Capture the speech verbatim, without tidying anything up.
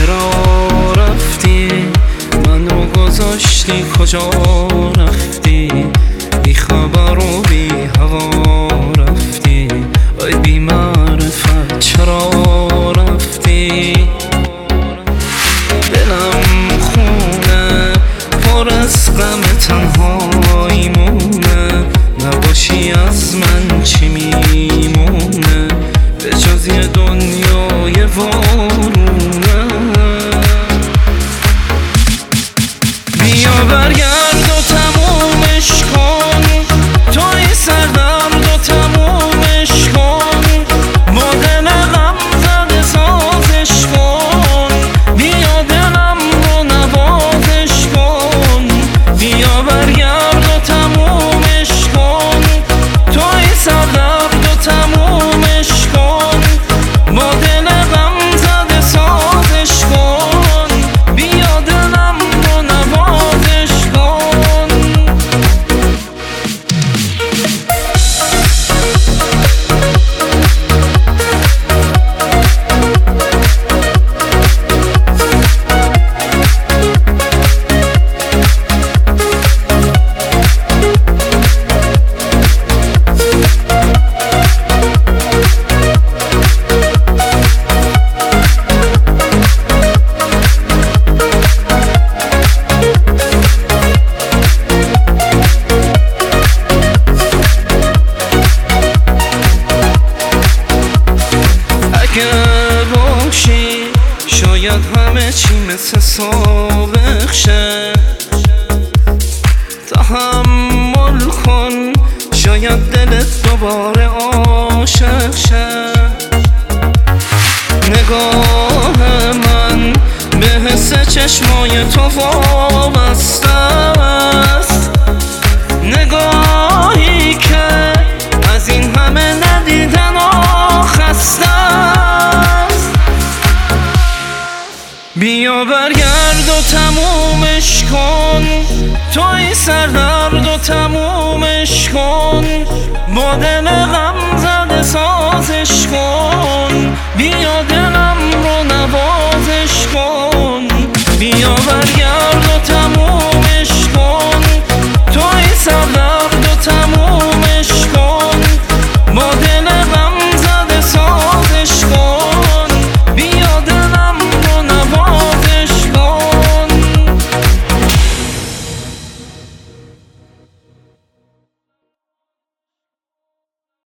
چرا رفتی منو گذاشتی کجا رفتی بی خبر و بی هوا رفتی ای بی معرفت چرا رفتی دلم خونه پر از غم تنهایی مونه نباشی از من چی میمونه به جز یه دنیای وارونه بیا برگرد و تمومش کن توی سردرد و تمومش کن با دل غم زده سازش کن بیا دلم رو نوازش کن بیا برگرد و تمومش کن توی سردرد و تمومش کن با دل غم زده سازش کن بیا دلم رو نوازش کن باشی شاید همه چی مثل سابق شه تحمل کن شاید دلت دوباره عاشق شه نگاه من به حس چشمای تو وابسته است نگاهی که از این همه ندیدن و خسته است بیا برگرد و تمومش کن توی سردرد و تمومش کن با دل غم زده سازش کن بیا دل